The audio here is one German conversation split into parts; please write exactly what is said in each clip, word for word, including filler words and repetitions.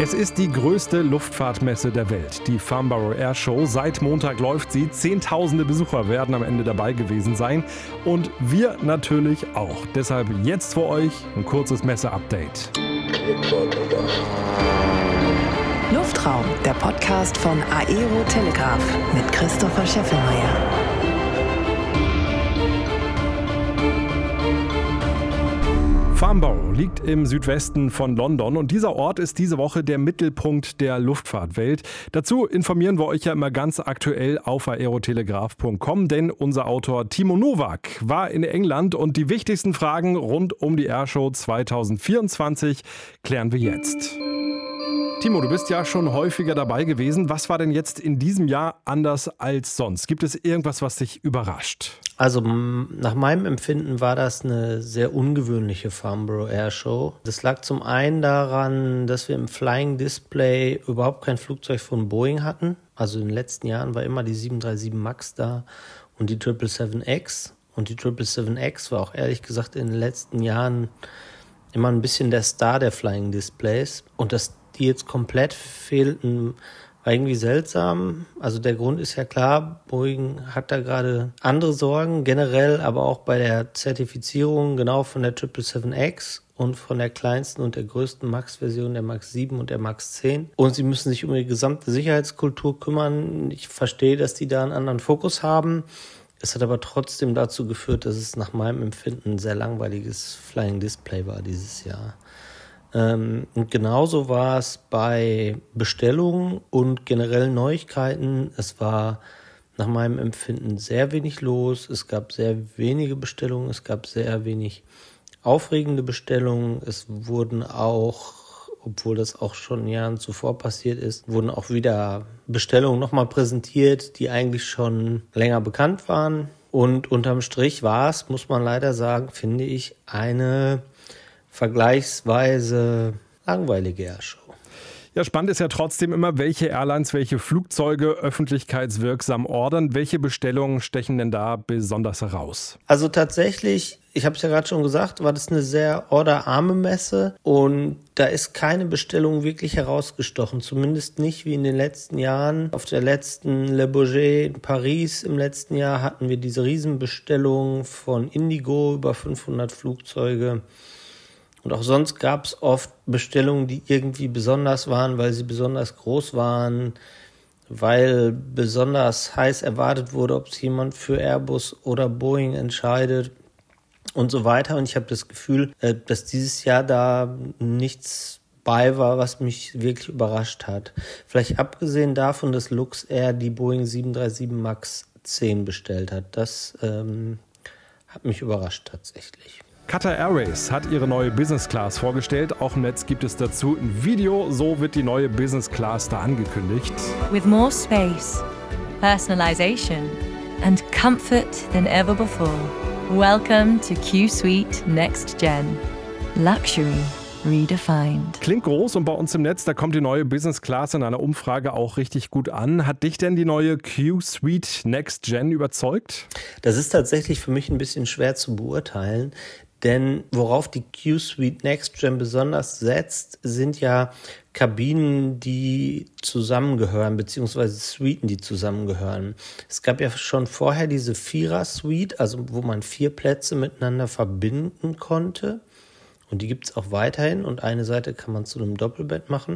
Es ist die größte Luftfahrtmesse der Welt, die Farnborough Air Show. Seit Montag läuft sie. Zehntausende Besucher werden am Ende dabei gewesen sein. Und wir natürlich auch. Deshalb jetzt für euch ein kurzes Messe-Update. Luftraum, der Podcast von Aero Telegraph mit Christopher Scheffelmeier. Farnborough liegt im Südwesten von London und dieser Ort ist diese Woche der Mittelpunkt der Luftfahrtwelt. Dazu informieren wir euch ja immer ganz aktuell auf aerotelegraph punkt com, denn unser Autor Timo Nowak war in England und die wichtigsten Fragen rund um die Airshow zwanzig vierundzwanzig klären wir jetzt. Timo, du bist ja schon häufiger dabei gewesen. Was war denn jetzt in diesem Jahr anders als sonst? Gibt es irgendwas, was dich überrascht? Also nach meinem Empfinden war das eine sehr ungewöhnliche Farnborough Air Show. Das lag zum einen daran, dass wir im Flying Display überhaupt kein Flugzeug von Boeing hatten. Also in den letzten Jahren war immer die sieben drei sieben MAX da und die sieben sieben sieben X. Und die sieben sieben sieben X war auch ehrlich gesagt in den letzten Jahren immer ein bisschen der Star der Flying Displays. Und dass die jetzt komplett fehlten, war irgendwie seltsam. Also der Grund ist ja klar, Boeing hat da gerade andere Sorgen, generell, aber auch bei der Zertifizierung genau von der sieben sieben sieben X und von der kleinsten und der größten MAX-Version, der MAX sieben und der MAX zehn. Und sie müssen sich um die gesamte Sicherheitskultur kümmern. Ich verstehe, dass die da einen anderen Fokus haben. Es hat aber trotzdem dazu geführt, dass es nach meinem Empfinden ein sehr langweiliges Flying Display war dieses Jahr. Ähm, und genauso war es bei Bestellungen und generellen Neuigkeiten. Es war nach meinem Empfinden sehr wenig los. Es gab sehr wenige Bestellungen. Es gab sehr wenig aufregende Bestellungen. Es wurden auch, obwohl das auch schon Jahren zuvor passiert ist, wurden auch wieder Bestellungen nochmal präsentiert, die eigentlich schon länger bekannt waren. Und unterm Strich war es, muss man leider sagen, finde ich, eine vergleichsweise langweilige Airshow. Ja, spannend ist ja trotzdem immer, welche Airlines, welche Flugzeuge öffentlichkeitswirksam ordern. Welche Bestellungen stechen denn da besonders heraus? Also tatsächlich, ich habe es ja gerade schon gesagt, war das eine sehr orderarme Messe und da ist keine Bestellung wirklich herausgestochen. Zumindest nicht wie in den letzten Jahren. Auf der letzten Le Bourget in Paris im letzten Jahr hatten wir diese Riesenbestellung von Indigo über fünfhundert Flugzeuge. Und auch sonst gab es oft Bestellungen, die irgendwie besonders waren, weil sie besonders groß waren, weil besonders heiß erwartet wurde, ob sich jemand für Airbus oder Boeing entscheidet und so weiter. Und ich habe das Gefühl, dass dieses Jahr da nichts bei war, was mich wirklich überrascht hat. Vielleicht abgesehen davon, dass Luxair die Boeing sieben drei sieben MAX zehn bestellt hat. Das ähm, hat mich überrascht tatsächlich. Qatar Airways hat ihre neue Business Class vorgestellt. Auch im Netz gibt es dazu ein Video. So wird die neue Business Class da angekündigt. With more space, personalization and comfort than ever before. Welcome to Q Suite Next Gen. Luxury redefined. Klingt groß und bei uns im Netz, da kommt die neue Business Class in einer Umfrage auch richtig gut an. Hat dich denn die neue Q Suite Next Gen überzeugt? Das ist tatsächlich für mich ein bisschen schwer zu beurteilen. Denn worauf die Q Suite Next Gen besonders setzt, sind ja Kabinen, die zusammengehören, beziehungsweise Suiten, die zusammengehören. Es gab ja schon vorher diese Vierer-Suite, also wo man vier Plätze miteinander verbinden konnte. Und die gibt es auch weiterhin. Und eine Seite kann man zu einem Doppelbett machen.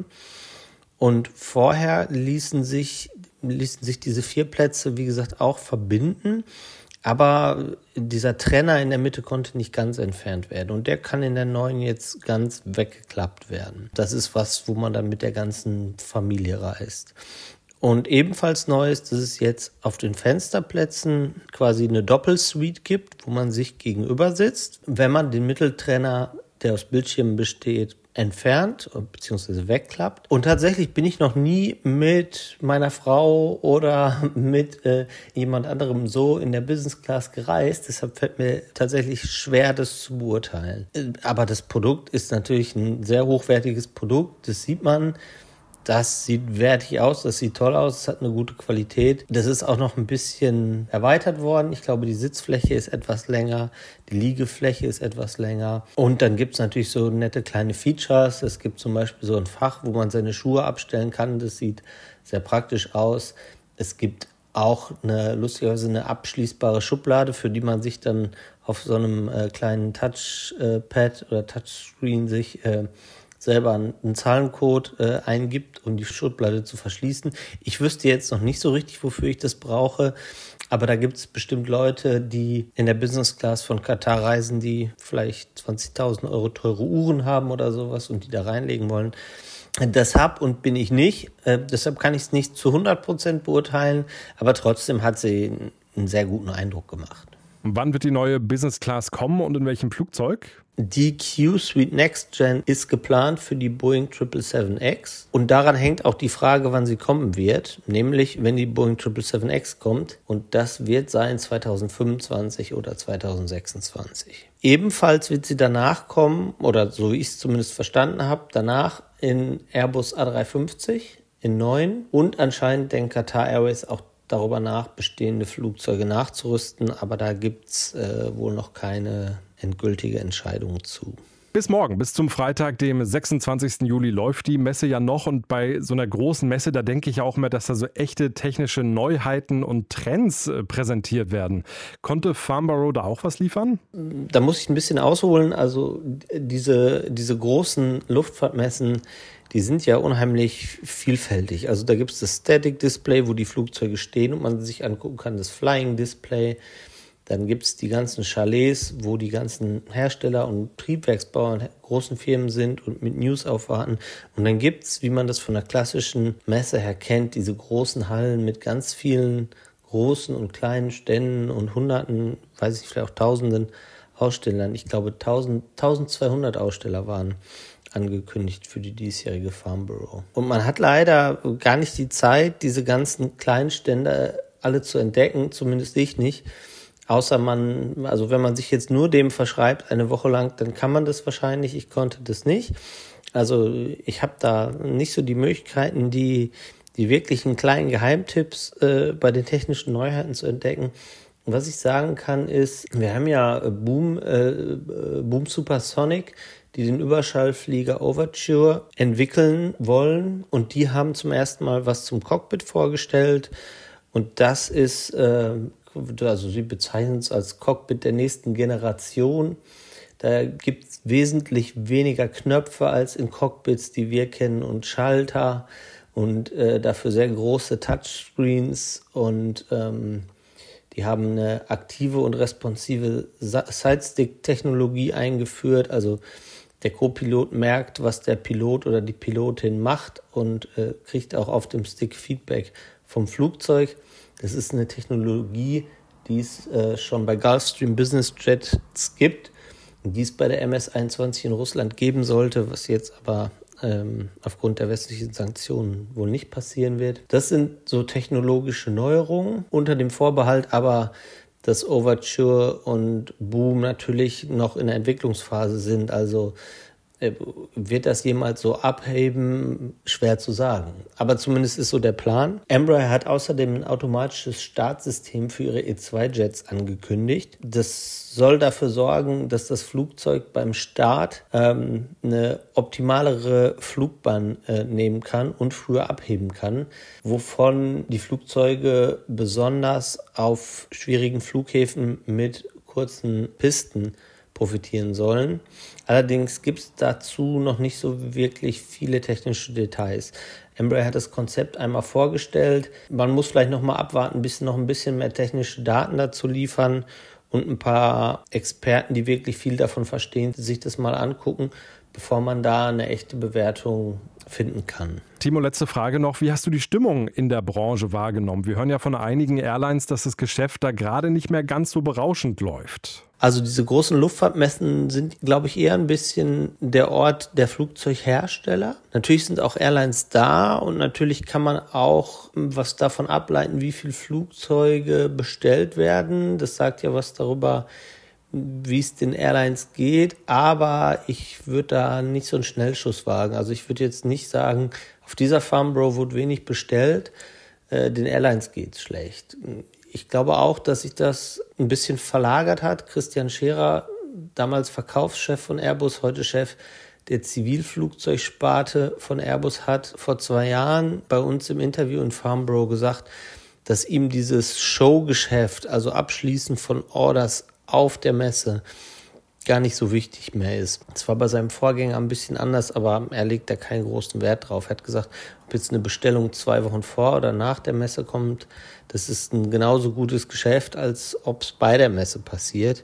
Und vorher ließen sich, ließen sich diese vier Plätze, wie gesagt, auch verbinden. Aber dieser Trenner in der Mitte konnte nicht ganz entfernt werden. Und der kann in der neuen jetzt ganz weggeklappt werden. Das ist was, wo man dann mit der ganzen Familie reist. Und ebenfalls neu ist, dass es jetzt auf den Fensterplätzen quasi eine Doppelsuite gibt, wo man sich gegenüber sitzt. Wenn man den Mitteltrenner, der aus Bildschirmen besteht, entfernt bzw. wegklappt. Und tatsächlich bin ich noch nie mit meiner Frau oder mit äh, jemand anderem so in der Business Class gereist. Deshalb fällt mir tatsächlich schwer, das zu beurteilen. Aber das Produkt ist natürlich ein sehr hochwertiges Produkt. Das sieht man. Das sieht wertig aus, das sieht toll aus, es hat eine gute Qualität. Das ist auch noch ein bisschen erweitert worden. Ich glaube, die Sitzfläche ist etwas länger, die Liegefläche ist etwas länger. Und dann gibt es natürlich so nette kleine Features. Es gibt zum Beispiel so ein Fach, wo man seine Schuhe abstellen kann. Das sieht sehr praktisch aus. Es gibt auch eine, lustigerweise eine abschließbare Schublade, für die man sich dann auf so einem äh, kleinen Touchpad oder Touchscreen sich äh, selber einen Zahlencode äh, eingibt, um die Schublade zu verschließen. Ich wüsste jetzt noch nicht so richtig, wofür ich das brauche, aber da gibt es bestimmt Leute, die in der Business Class von Katar reisen, die vielleicht zwanzigtausend Euro teure Uhren haben oder sowas und die da reinlegen wollen. Das hab und bin ich nicht, äh, deshalb kann ich es nicht zu hundert Prozent beurteilen, aber trotzdem hat sie einen sehr guten Eindruck gemacht. Und wann wird die neue Business Class kommen und in welchem Flugzeug? Die Q-Suite Next Gen ist geplant für die Boeing sieben sieben sieben X und daran hängt auch die Frage, wann sie kommen wird, nämlich wenn die Boeing sieben sieben sieben X kommt und das wird sein zwanzig fünfundzwanzig oder zwanzig sechsundzwanzig. Ebenfalls wird sie danach kommen, oder so wie ich es zumindest verstanden habe, danach in Airbus A drei fünfzig in neun und anscheinend denkt Qatar Airways auch darüber nach, bestehende Flugzeuge nachzurüsten, aber da gibt es äh, wohl noch keine endgültige Entscheidung zu. Bis morgen, bis zum Freitag, dem sechsundzwanzigsten Juli, läuft die Messe ja noch. Und bei so einer großen Messe, da denke ich auch immer, dass da so echte technische Neuheiten und Trends äh, präsentiert werden. Konnte Farnborough da auch was liefern? Da muss ich ein bisschen ausholen. Also diese, diese großen Luftfahrtmessen, die sind ja unheimlich vielfältig. Also da gibt es das Static Display, wo die Flugzeuge stehen und man sich angucken kann, das Flying Display. Dann gibt es die ganzen Chalets, wo die ganzen Hersteller und Triebwerksbauer großen Firmen sind und mit News aufwarten. Und dann gibt es, wie man das von der klassischen Messe her kennt, diese großen Hallen mit ganz vielen großen und kleinen Ständen und Hunderten, weiß ich vielleicht auch Tausenden Ausstellern. Ich glaube, eintausendzweihundert Aussteller waren angekündigt für die diesjährige Farnborough. Und man hat leider gar nicht die Zeit, diese ganzen kleinen Stände alle zu entdecken, zumindest ich nicht. Außer man, also wenn man sich jetzt nur dem verschreibt, eine Woche lang, dann kann man das wahrscheinlich. Ich konnte das nicht. Also ich habe da nicht so die Möglichkeiten, die, die wirklichen kleinen Geheimtipps äh, bei den technischen Neuheiten zu entdecken. Und was ich sagen kann ist, wir haben ja Boom, äh, Boom Supersonic, die den Überschallflieger Overture entwickeln wollen. Und die haben zum ersten Mal was zum Cockpit vorgestellt. Und das ist... Äh, Also sie bezeichnen es als Cockpit der nächsten Generation. Da gibt es wesentlich weniger Knöpfe als in Cockpits, die wir kennen, und Schalter und äh, dafür sehr große Touchscreens. Und ähm, die haben eine aktive und responsive Sidestick-Technologie eingeführt. Also der Co-Pilot merkt, was der Pilot oder die Pilotin macht und äh, kriegt auch auf dem Stick Feedback vom Flugzeug. Das ist eine Technologie, die es äh, schon bei Gulfstream Business Jets gibt und die es bei der M S einundzwanzig in Russland geben sollte, was jetzt aber ähm, aufgrund der westlichen Sanktionen wohl nicht passieren wird. Das sind so technologische Neuerungen unter dem Vorbehalt, aber dass Overture und Boom natürlich noch in der Entwicklungsphase sind, also wird das jemals so abheben? Schwer zu sagen. Aber zumindest ist so der Plan. Embraer hat außerdem ein automatisches Startsystem für ihre E zwei Jets angekündigt. Das soll dafür sorgen, dass das Flugzeug beim Start ähm, eine optimalere Flugbahn äh, nehmen kann und früher abheben kann, wovon die Flugzeuge besonders auf schwierigen Flughäfen mit kurzen Pisten profitieren sollen. Allerdings gibt es dazu noch nicht so wirklich viele technische Details. Embraer hat das Konzept einmal vorgestellt. Man muss vielleicht noch mal abwarten, bis noch ein bisschen mehr technische Daten dazu liefern und ein paar Experten, die wirklich viel davon verstehen, sich das mal angucken, bevor man da eine echte Bewertung finden kann. Timo, letzte Frage noch. Wie hast du die Stimmung in der Branche wahrgenommen? Wir hören ja von einigen Airlines, dass das Geschäft da gerade nicht mehr ganz so berauschend läuft. Also diese großen Luftfahrtmessen sind, glaube ich, eher ein bisschen der Ort der Flugzeughersteller. Natürlich sind auch Airlines da und natürlich kann man auch was davon ableiten, wie viele Flugzeuge bestellt werden. Das sagt ja was darüber, wie es den Airlines geht, aber ich würde da nicht so einen Schnellschuss wagen. Also ich würde jetzt nicht sagen, auf dieser Farnborough wurde wenig bestellt, äh, den Airlines geht's schlecht. Ich glaube auch, dass sich das ein bisschen verlagert hat. Christian Scherer, damals Verkaufschef von Airbus, heute Chef der Zivilflugzeugsparte von Airbus, hat vor zwei Jahren bei uns im Interview in Farnborough gesagt, dass ihm dieses Showgeschäft, also Abschließen von Orders auf der Messe, gar nicht so wichtig mehr ist. Es war bei seinem Vorgänger ein bisschen anders, aber er legt da keinen großen Wert drauf. Er hat gesagt, ob jetzt eine Bestellung zwei Wochen vor oder nach der Messe kommt, das ist ein genauso gutes Geschäft, als ob es bei der Messe passiert.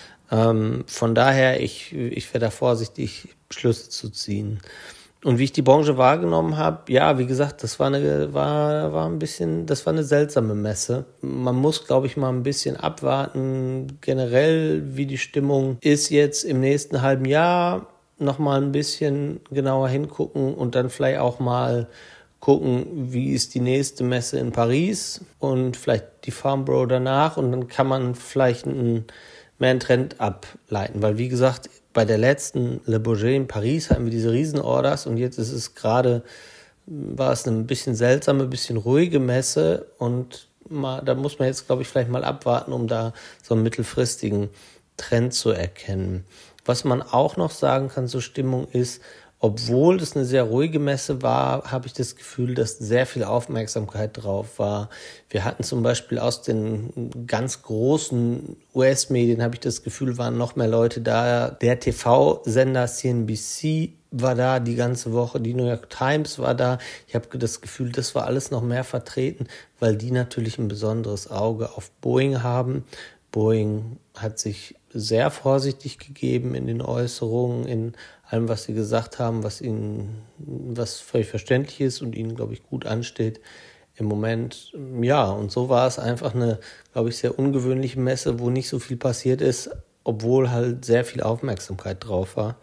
Ähm, von daher, ich, ich wäre da vorsichtig, Schlüsse zu ziehen. Und wie ich die Branche wahrgenommen habe, ja, wie gesagt, das war eine, war, war ein bisschen, das war eine seltsame Messe. Man muss, glaube ich, mal ein bisschen abwarten, generell, wie die Stimmung ist jetzt im nächsten halben Jahr, noch mal ein bisschen genauer hingucken und dann vielleicht auch mal gucken, wie ist die nächste Messe in Paris und vielleicht die Farnborough danach, und dann kann man vielleicht einen, mehr einen Trend ableiten, weil wie gesagt, bei der letzten Le Bourget in Paris hatten wir diese Riesenorders und jetzt ist es gerade, war es eine ein bisschen seltsame, ein bisschen ruhige Messe, und mal, da muss man jetzt, glaube ich, vielleicht mal abwarten, um da so einen mittelfristigen Trend zu erkennen. Was man auch noch sagen kann zur Stimmung ist, obwohl es eine sehr ruhige Messe war, habe ich das Gefühl, dass sehr viel Aufmerksamkeit drauf war. Wir hatten zum Beispiel aus den ganz großen U S-Medien, habe ich das Gefühl, waren noch mehr Leute da. Der T V-Sender C N B C war da die ganze Woche, die New York Times war da. Ich habe das Gefühl, das war alles noch mehr vertreten, weil die natürlich ein besonderes Auge auf Boeing haben. Boeing hat sich sehr vorsichtig gegeben in den Äußerungen, in allem, was sie gesagt haben, was ihnen, was völlig verständlich ist und ihnen, glaube ich, gut ansteht im Moment. Ja, und so war es einfach eine, glaube ich, sehr ungewöhnliche Messe, wo nicht so viel passiert ist, obwohl halt sehr viel Aufmerksamkeit drauf war.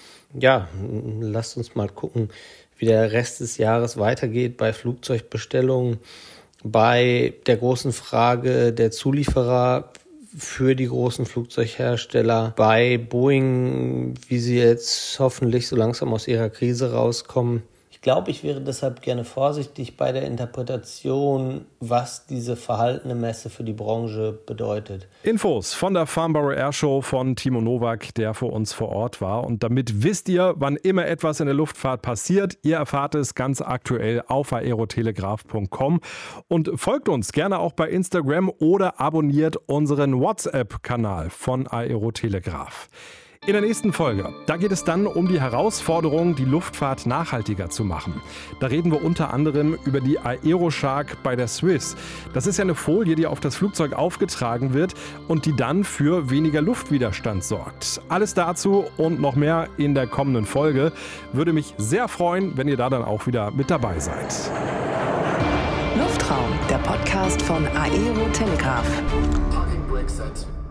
Ja, lasst uns mal gucken, wie der Rest des Jahres weitergeht bei Flugzeugbestellungen, bei der großen Frage der Zulieferer für die großen Flugzeughersteller, bei Boeing, wie sie jetzt hoffentlich so langsam aus ihrer Krise rauskommen. Ich glaube, ich wäre deshalb gerne vorsichtig bei der Interpretation, was diese verhaltene Messe für die Branche bedeutet. Infos von der Farnborough Airshow von Timo Nowak, der für uns vor Ort war. Und damit wisst ihr, wann immer etwas in der Luftfahrt passiert, ihr erfahrt es ganz aktuell auf aerotelegraph punkt com und folgt uns gerne auch bei Instagram oder abonniert unseren WhatsApp-Kanal von Aerotelegraph. In der nächsten Folge, da geht es dann um die Herausforderung, die Luftfahrt nachhaltiger zu machen. Da reden wir unter anderem über die Aeroshark bei der Swiss. Das ist ja eine Folie, die auf das Flugzeug aufgetragen wird und die dann für weniger Luftwiderstand sorgt. Alles dazu und noch mehr in der kommenden Folge. Würde mich sehr freuen, wenn ihr da dann auch wieder mit dabei seid. Luftraum, der Podcast von Aerotelegraph. Parking brake set.